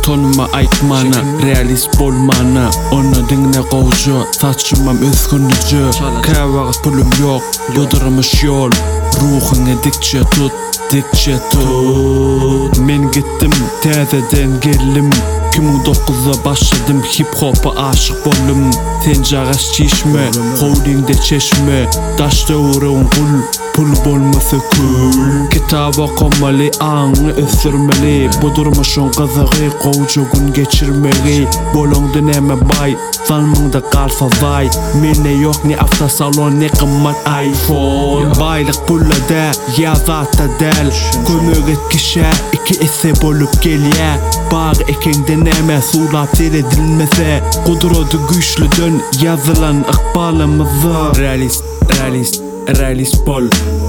Tonuma aytmana, realist bolmana. Onu dinle qowju, saçmam özgünlücü. Käwagt pulum yok, budurmuş yol. Ruhunu dikçe tut, dikçe tut. Men gittim, täzeden geldim. 2009'da başladım, hip hop'a aşık boldum. Sen jağas çeşme, holdingde çeşme. Daşta uğrağın pul bolmasa kul. Kitap okumalı, anı ösürmeli. Bu durmuşun qızığı, qowju gün geçirmeli. Bolongda näme bay, salmыңda qalsa vay. Mene yok ne avtosalon, ne qımmat iPhone. Baylık pullada, ya zatta del. Kömök etkişe, iki esse bolup gelye. Bağ ekende näme sulap seyredilmese. Kudrodu güçlüdün yazılan ıqbalımızı. Realist bol.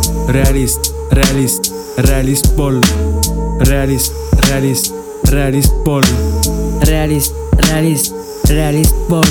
Realist bol. Realist bol. Realist bol.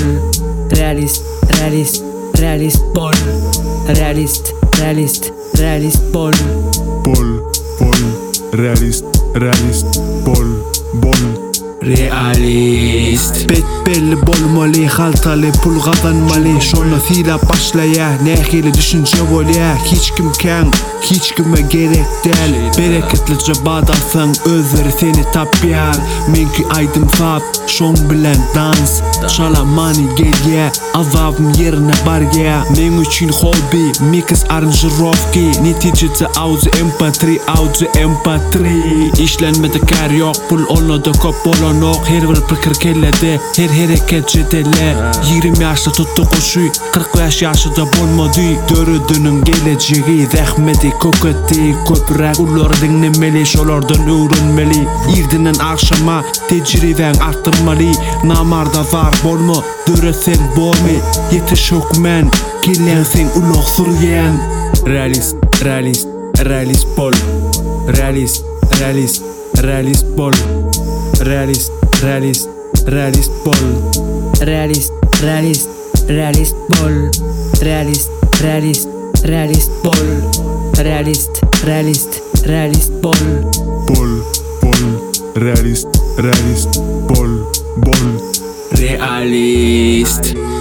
Realist belli bolmalı, haltalı pul kazanmalı. Şonu sila başlaya, nehili düşünce bolya. Hiç kim kan, hiç kime gerek del. Bereketlice badalsan, özleri seni tapyar. Menki aydım sap, şon bilen dans. Şalamani gelye, azabım yerine barya. Men üçün hobi, mix aranjirovki. Neticede audio mp3. İşlenmede kar yok, pul onu da kop bolanok. Her bir pikir kellede, her hareket cedele. 20 yaşta tuttu koşuy, 45 yaşında bolmadı. Dörüdünün geleceği, zahmeti koketi. Köpürek ular dinlemeli, şolardan öğrenmeli. İrdinin akşama, tecrüben arttırmalı. Namarda var bolma, döresen bolmi. Yetiş hükmen, gelen sen ulaq suryen. Realist bol. Realist bol. Realist bol. Realist bol. Realist